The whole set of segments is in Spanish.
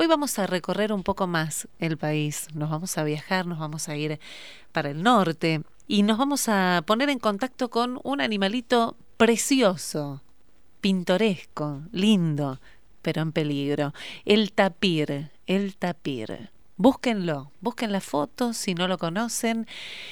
Hoy vamos a recorrer un poco más el país, nos vamos a viajar, nos vamos a ir para el norte y nos vamos a poner en contacto con un animalito precioso, pintoresco, lindo, pero en peligro. El tapir, el tapir. Búsquenlo, busquen la foto si no lo conocen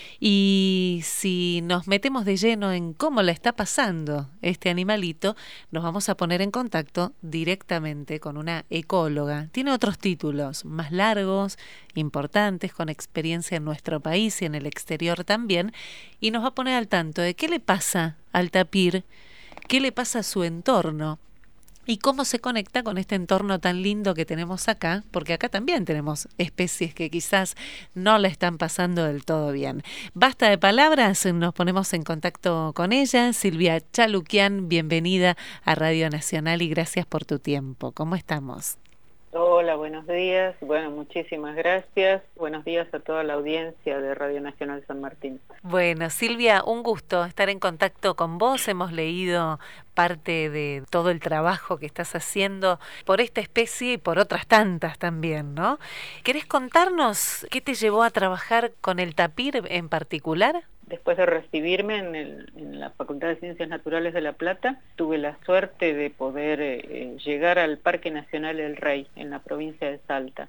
y si nos metemos de lleno en cómo le está pasando este animalito, nos vamos a poner en contacto directamente con una ecóloga. Tiene otros títulos más largos, importantes, con experiencia en nuestro país y en el exterior también, y nos va a poner al tanto de qué le pasa al tapir, qué le pasa a su entorno y cómo se conecta con este entorno tan lindo que tenemos acá, porque acá también tenemos especies que quizás no la están pasando del todo bien. Basta de palabras, nos ponemos en contacto con ella. Silvia Chaluquian, bienvenida a Radio Nacional y gracias por tu tiempo. ¿Cómo estamos? Hola, buenos días. Bueno, muchísimas gracias. Buenos días a toda la audiencia de Radio Nacional San Martín. Bueno, Silvia, un gusto estar en contacto con vos. Hemos leído parte de todo el trabajo que estás haciendo por esta especie y por otras tantas también, ¿no? ¿Querés contarnos qué te llevó a trabajar con el tapir en particular? Después de recibirme en la Facultad de Ciencias Naturales de La Plata, tuve la suerte de poder llegar al Parque Nacional El Rey, en la provincia de Salta.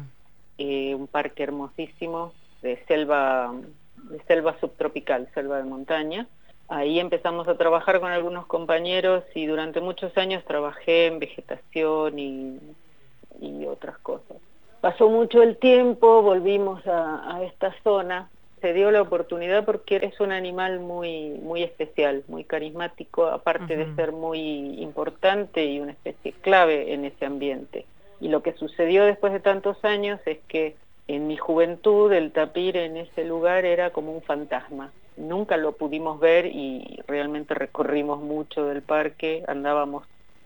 Un parque hermosísimo de selva subtropical, selva de montaña. Ahí empezamos a trabajar con algunos compañeros y durante muchos años trabajé en vegetación y otras cosas. Pasó mucho el tiempo, volvimos a esta zona. Se dio la oportunidad porque es un animal muy especial, muy carismático, aparte de ser muy importante y una especie clave en ese ambiente. Y lo que sucedió después de tantos años es que en mi juventud el tapir en ese lugar era como un fantasma. Nunca lo pudimos ver y realmente recorrimos mucho del parque, andábamos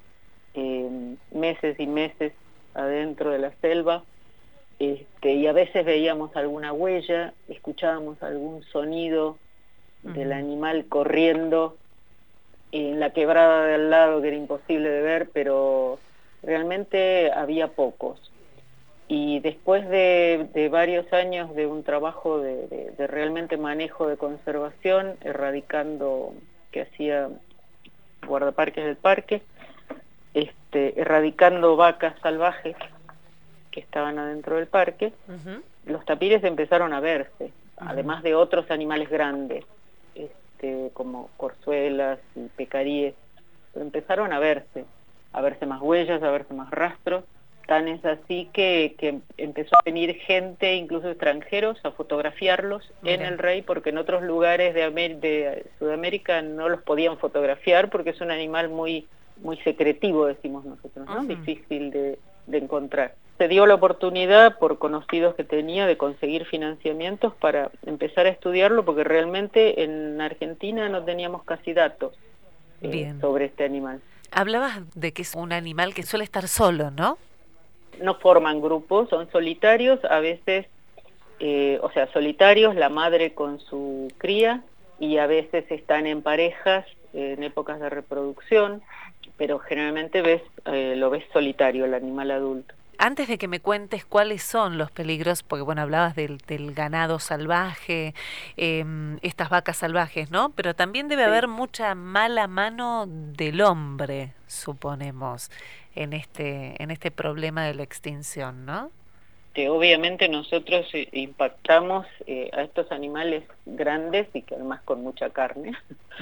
meses y meses adentro de la selva. Y a veces veíamos alguna huella, escuchábamos algún sonido del animal corriendo en la quebrada de al lado que era imposible de ver, pero realmente había pocos. Y después de varios años de un trabajo de realmente manejo de conservación, erradicando, que hacía guardaparques del parque, erradicando vacas salvajes que estaban adentro del parque, los tapires empezaron a verse, además de otros animales grandes, como corzuelas y pecaríes, pero empezaron a verse más huellas, a verse más rastros. Tan es así que empezó a venir gente, incluso extranjeros, a fotografiarlos en el Rey, porque en otros lugares de Sudamérica no los podían fotografiar, porque es un animal muy secretivo, decimos nosotros, ¿no? Difícil de encontrar. Se dio la oportunidad, por conocidos que tenía, de conseguir financiamientos para empezar a estudiarlo, porque realmente en Argentina no teníamos casi datos sobre este animal. Hablabas de que es un animal que suele estar solo, ¿no? No forman grupos, son solitarios, a veces, solitarios, la madre con su cría, y a veces están en parejas en épocas de reproducción, pero generalmente lo ves solitario, el animal adulto. Antes de que me cuentes cuáles son los peligros, porque bueno, hablabas del ganado salvaje, estas vacas salvajes, ¿no? Pero también debe haber mucha mala mano del hombre, suponemos, en este problema de la extinción, ¿no? Obviamente nosotros impactamos a estos animales grandes y que además con mucha carne.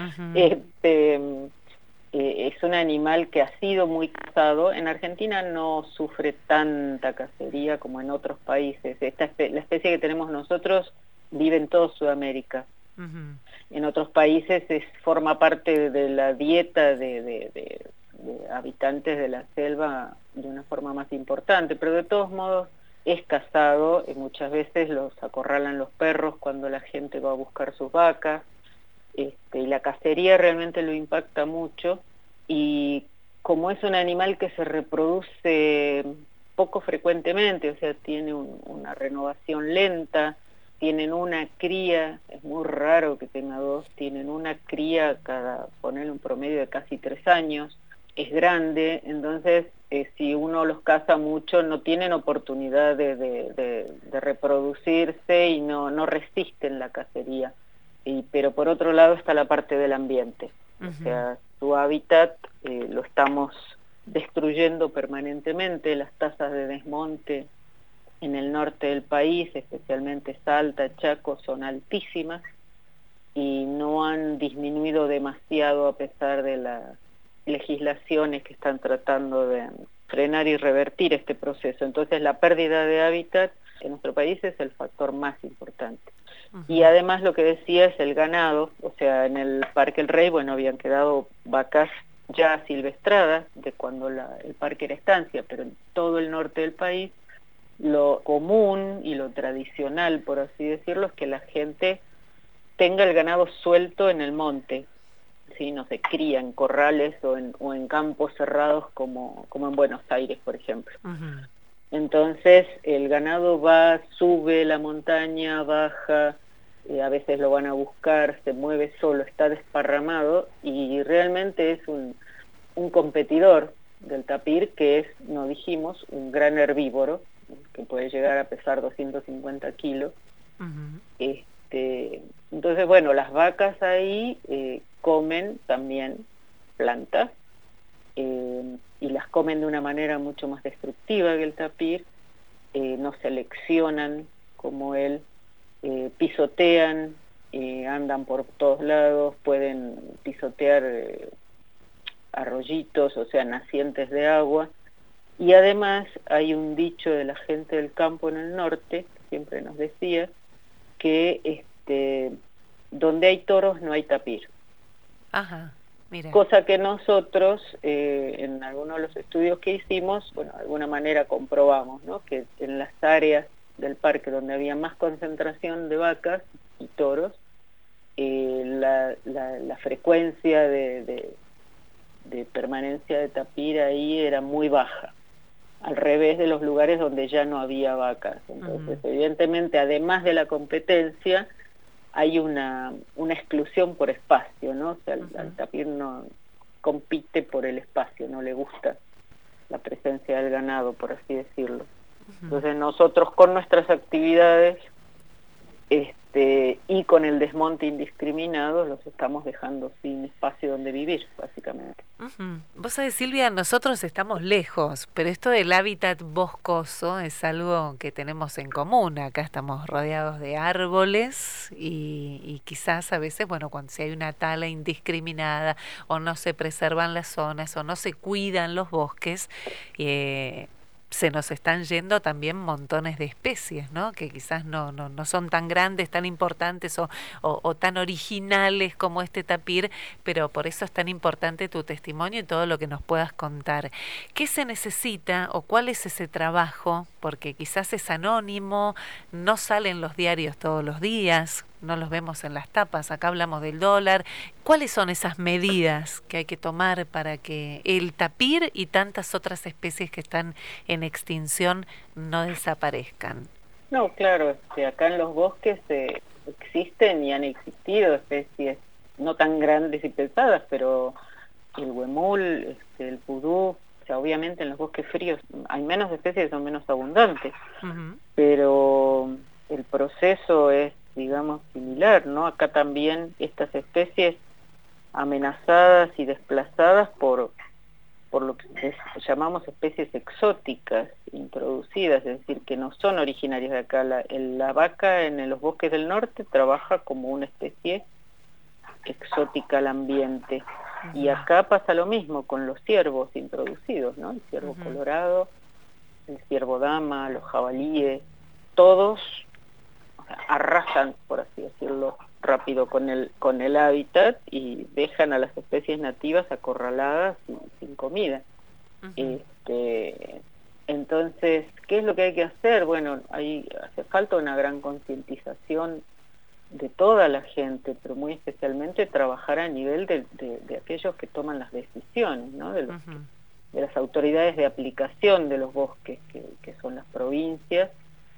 Es un animal que ha sido muy cazado. En Argentina no sufre tanta cacería como en otros países. La especie que tenemos nosotros vive en toda Sudamérica. En otros países forma parte de la dieta de habitantes de la selva de una forma más importante, pero de todos modos es cazado. Muchas veces los acorralan los perros cuando la gente va a buscar sus vacas. Y la cacería realmente lo impacta mucho, y como es un animal que se reproduce poco frecuentemente, o sea, tiene una renovación lenta, tienen una cría, es muy raro que tenga dos, tienen una cría cada, ponerle un promedio de casi 3 años, es grande, entonces si uno los caza mucho no tienen oportunidad de reproducirse y no resisten la cacería. Pero por otro lado está la parte del ambiente, o sea, su hábitat lo estamos destruyendo permanentemente. Las tasas de desmonte en el norte del país, especialmente Salta, Chaco, son altísimas y no han disminuido demasiado a pesar de las legislaciones que están tratando de frenar y revertir este proceso. Entonces la pérdida de hábitat en nuestro país es el factor más importante. Y además lo que decía es el ganado, o sea, en el Parque El Rey, bueno, habían quedado vacas ya silvestradas de cuando el parque era estancia, pero en todo el norte del país lo común y lo tradicional, por así decirlo, es que la gente tenga el ganado suelto en el monte, ¿sí? No se cría en corrales o en campos cerrados como en Buenos Aires, por ejemplo. Entonces el ganado va, sube la montaña, baja, a veces lo van a buscar, se mueve solo, está desparramado y realmente es un competidor del tapir, que es, no dijimos, un gran herbívoro que puede llegar a pesar 250 kilos. Entonces, bueno, las vacas ahí comen también plantas, y las comen de una manera mucho más destructiva que el tapir, no seleccionan como él, pisotean, andan por todos lados, pueden pisotear arroyitos, o sea, nacientes de agua, y además hay un dicho de la gente del campo en el norte, que siempre nos decía, que donde hay toros no hay tapir. Ajá. Mira. Cosa que nosotros, en algunos de los estudios que hicimos, bueno, de alguna manera comprobamos, ¿no? Que en las áreas del parque donde había más concentración de vacas y toros, la frecuencia de permanencia de tapir ahí era muy baja, al revés de los lugares donde ya no había vacas. Entonces, evidentemente, además de la competencia, hay una exclusión por espacio, ¿no? O sea, el tapir no compite por el espacio, no le gusta la presencia del ganado, por así decirlo. Entonces nosotros con nuestras actividades y con el desmonte indiscriminado los estamos dejando sin espacio donde vivir, básicamente. Vos sabés, Silvia, nosotros estamos lejos, pero esto del hábitat boscoso es algo que tenemos en común. Acá estamos rodeados de árboles y quizás a veces, bueno, cuando si hay una tala indiscriminada o no se preservan las zonas o no se cuidan los bosques, se nos están yendo también montones de especies, ¿no? Que quizás no son tan grandes, tan importantes o tan originales como este tapir, pero por eso es tan importante tu testimonio y todo lo que nos puedas contar. ¿Qué se necesita o cuál es ese trabajo? Porque quizás es anónimo, no salen los diarios todos los días, no los vemos en las tapas, acá hablamos del dólar. ¿Cuáles son esas medidas que hay que tomar para que el tapir y tantas otras especies que están en extinción no desaparezcan? No, claro, acá en los bosques existen y han existido especies no tan grandes y pesadas, pero el huemul, el pudú, o sea, obviamente en los bosques fríos hay menos especies que son menos abundantes, pero el proceso es, digamos, similar, ¿no? Acá también estas especies amenazadas y desplazadas por lo que llamamos especies exóticas introducidas, es decir, que no son originarias de acá. La vaca en los bosques del norte trabaja como una especie exótica al ambiente, y acá pasa lo mismo con los ciervos introducidos, ¿no? El ciervo colorado, el ciervo dama, los jabalíes, todos arrasan, por así decirlo rápido, con el hábitat y dejan a las especies nativas acorraladas y sin comida. Entonces, ¿qué es lo que hay que hacer? Bueno, hace falta una gran concientización de toda la gente, pero muy especialmente trabajar a nivel de aquellos que toman las decisiones, ¿no? De las autoridades de aplicación de los bosques, que son las provincias.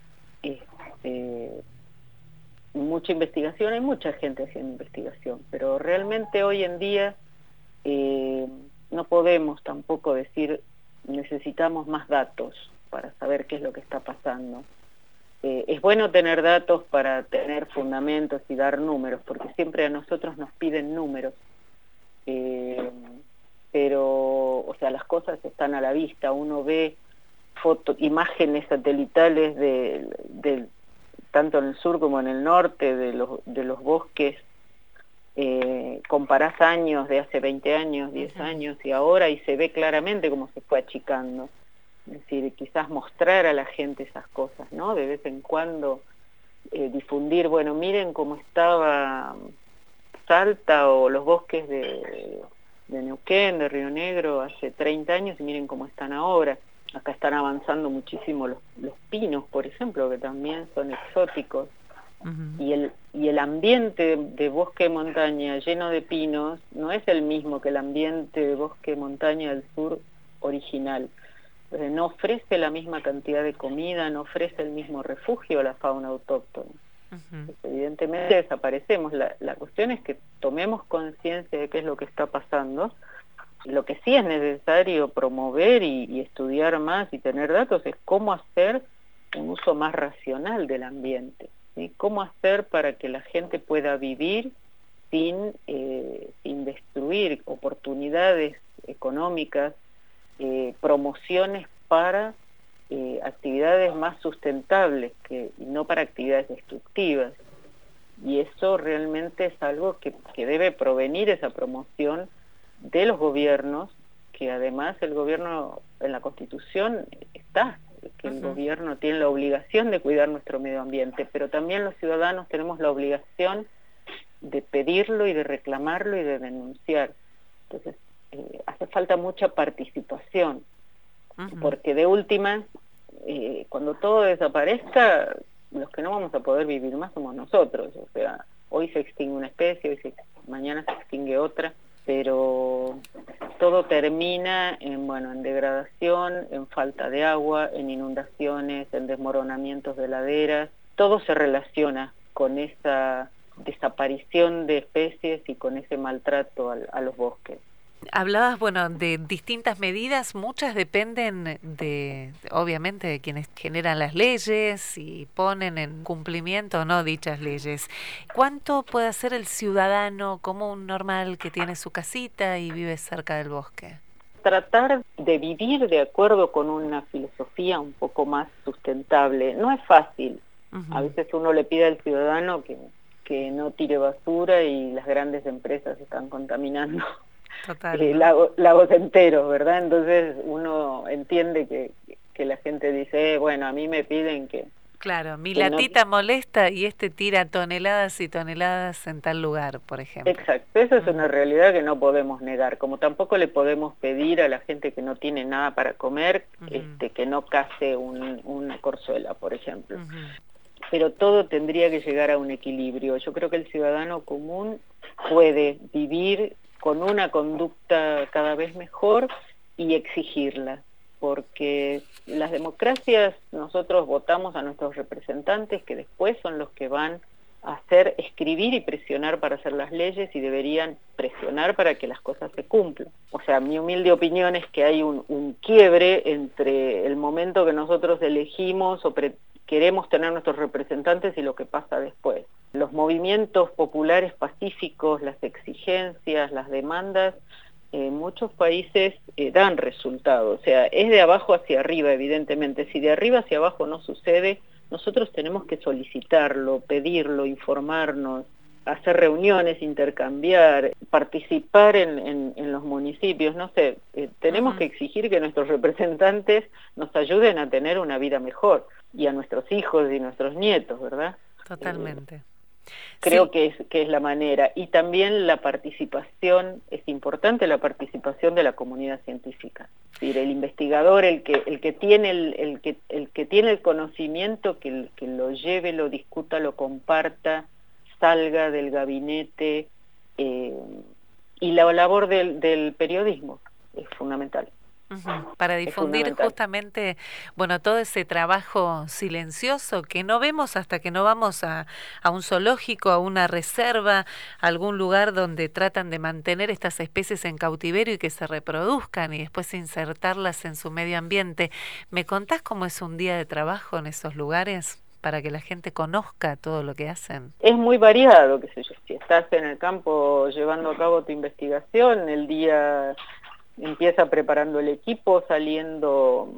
Mucha investigación, hay mucha gente haciendo investigación, pero realmente hoy en día no podemos tampoco decir necesitamos más datos para saber qué es lo que está pasando. Es bueno tener datos para tener fundamentos y dar números, porque siempre a nosotros nos piden números, pero, o sea, las cosas están a la vista, uno ve imágenes satelitales tanto en el sur como en el norte de los bosques, comparás años de hace 20 años, 10 años y ahora, y se ve claramente cómo se fue achicando. Es decir, quizás mostrar a la gente esas cosas, ¿no? De vez en cuando difundir, bueno, miren cómo estaba Salta o los bosques de Neuquén, de Río Negro hace 30 años y miren cómo están ahora. Acá están avanzando muchísimo los pinos, por ejemplo, que también son exóticos. Y el ambiente de bosque de montaña lleno de pinos no es el mismo que el ambiente de bosque de montaña del sur original. No ofrece la misma cantidad de comida, no ofrece el mismo refugio a la fauna autóctona. Evidentemente desaparecemos. La cuestión es que tomemos conciencia de qué es lo que está pasando. Lo que sí es necesario promover y estudiar más y tener datos es cómo hacer un uso más racional del ambiente, ¿sí? Cómo hacer para que la gente pueda vivir sin destruir oportunidades económicas, promociones para actividades más sustentables y no para actividades destructivas. Y eso realmente es algo que debe provenir, esa promoción, de los gobiernos, que además el gobierno, en la Constitución está, que el gobierno tiene la obligación de cuidar nuestro medio ambiente, pero también los ciudadanos tenemos la obligación de pedirlo y de reclamarlo y de denunciar. Entonces, hace falta mucha participación, porque de última, cuando todo desaparezca, los que no vamos a poder vivir más somos nosotros. O sea, hoy se extingue una especie, mañana se extingue otra, pero todo termina en degradación, en falta de agua, en inundaciones, en desmoronamientos de laderas. Todo se relaciona con esa desaparición de especies y con ese maltrato a los bosques. Hablabas, de distintas medidas, muchas dependen obviamente, de quienes generan las leyes y ponen en cumplimiento o no dichas leyes. ¿Cuánto puede hacer el ciudadano común, normal, que tiene su casita y vive cerca del bosque? Tratar de vivir de acuerdo con una filosofía un poco más sustentable. No es fácil. A veces uno le pide al ciudadano que no tire basura y las grandes empresas están contaminando lagos enteros, ¿verdad? Entonces uno entiende que la gente dice, bueno, a mí me piden que... Claro, mi latita molesta y tira toneladas y toneladas en tal lugar, por ejemplo. Exacto, eso es una realidad que no podemos negar, como tampoco le podemos pedir a la gente que no tiene nada para comer, que no case una corzuela, por ejemplo. Pero todo tendría que llegar a un equilibrio. Yo creo que el ciudadano común puede vivir con una conducta cada vez mejor y exigirla, porque las democracias, nosotros votamos a nuestros representantes, que después son los que van a escribir y presionar para hacer las leyes, y deberían presionar para que las cosas se cumplan. O sea, mi humilde opinión es que hay un quiebre entre el momento que nosotros elegimos o queremos tener nuestros representantes y lo que pasa después. Los movimientos populares pacíficos, las exigencias, las demandas, en muchos países dan resultados. O sea, es de abajo hacia arriba, evidentemente. Si de arriba hacia abajo no sucede, nosotros tenemos que solicitarlo, pedirlo, informarnos, hacer reuniones, intercambiar, participar en los municipios, no sé, tenemos que exigir que nuestros representantes nos ayuden a tener una vida mejor, y a nuestros hijos y nuestros nietos, ¿verdad? Totalmente. Creo que es la manera. Y también la participación, es importante la participación de la comunidad científica. Es decir, el investigador, el que tiene el conocimiento, que lo lleve, lo discuta, lo comparta, salga del gabinete, y la labor del periodismo es fundamental. Para difundir justamente, bueno, todo ese trabajo silencioso que no vemos hasta que no vamos a un zoológico, a una reserva, a algún lugar donde tratan de mantener estas especies en cautiverio y que se reproduzcan y después insertarlas en su medio ambiente. ¿Me contás cómo es un día de trabajo en esos lugares para que la gente conozca todo lo que hacen? Es muy variado, qué sé yo, si estás en el campo llevando a cabo tu investigación, el día empieza preparando el equipo, saliendo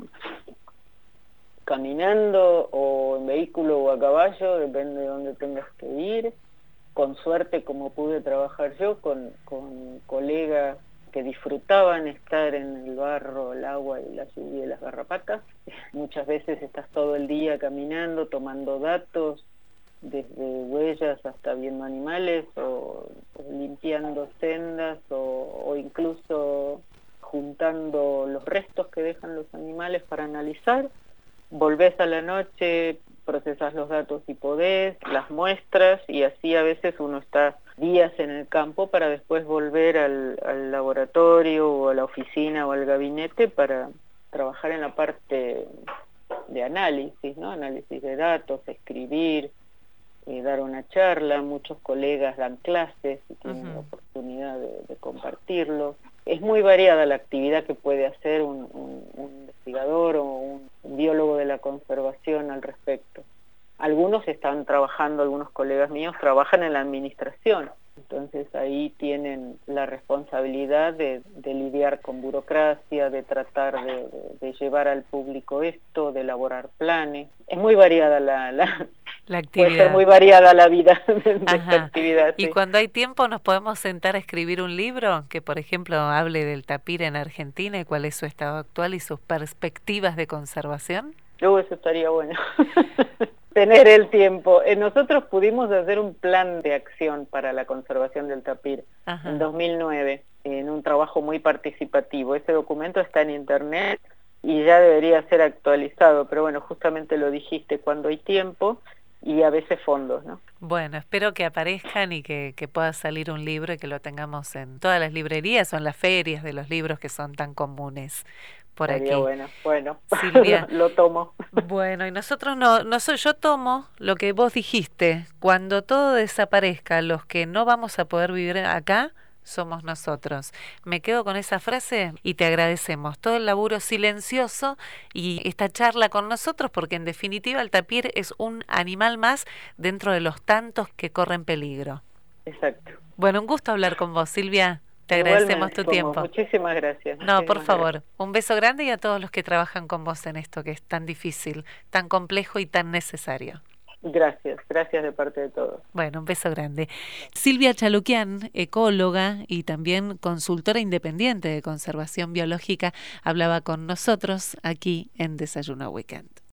caminando o en vehículo o a caballo, depende de dónde tengas que ir. Con suerte, como pude trabajar yo, con colegas que disfrutaban estar en el barro, el agua y la lluvia y las garrapatas. Muchas veces estás todo el día caminando, tomando datos, desde huellas hasta viendo animales, o limpiando sendas, o incluso juntando los restos que dejan los animales para analizar. Volvés a la noche, procesás los datos si podés, las muestras, y así a veces uno está días en el campo para después volver al laboratorio o a la oficina o al gabinete para trabajar en la parte de análisis, ¿no? Análisis de datos, escribir, dar una charla. Muchos colegas dan clases y tienen la oportunidad de compartirlo. Es muy variada la actividad que puede hacer un investigador o un biólogo de la conservación al respecto. Algunos están trabajando, algunos colegas míos trabajan en la administración, entonces ahí tienen la responsabilidad de lidiar con burocracia, de tratar de llevar al público esto, de elaborar planes. Es muy variada la actividad. Puede ser muy variada la vida de esta actividad. ¿Y cuando hay tiempo nos podemos sentar a escribir un libro que, por ejemplo, hable del tapir en Argentina y cuál es su estado actual y sus perspectivas de conservación? Eso estaría bueno. Tener el tiempo. Nosotros pudimos hacer un plan de acción para la conservación del tapir en 2009, en un trabajo muy participativo. Ese documento está en internet y ya debería ser actualizado, pero bueno, justamente lo dijiste, cuando hay tiempo y a veces fondos, ¿no? Bueno, espero que aparezcan y que pueda salir un libro y que lo tengamos en todas las librerías o en las ferias de los libros que son tan comunes por aquí. Bueno, Silvia, lo tomo. Bueno, y nosotros yo tomo lo que vos dijiste, cuando todo desaparezca, los que no vamos a poder vivir acá somos nosotros. Me quedo con esa frase y te agradecemos todo el laburo silencioso y esta charla con nosotros, porque en definitiva el tapir es un animal más dentro de los tantos que corren peligro. Exacto. Bueno, un gusto hablar con vos, Silvia. Te agradecemos tu tiempo. Muchísimas gracias. No, por favor, un beso grande y a todos los que trabajan con vos en esto que es tan difícil, tan complejo y tan necesario. Gracias de parte de todos. Bueno, un beso grande. Silvia Chaluquian, ecóloga y también consultora independiente de conservación biológica, hablaba con nosotros aquí en Desayuno Weekend.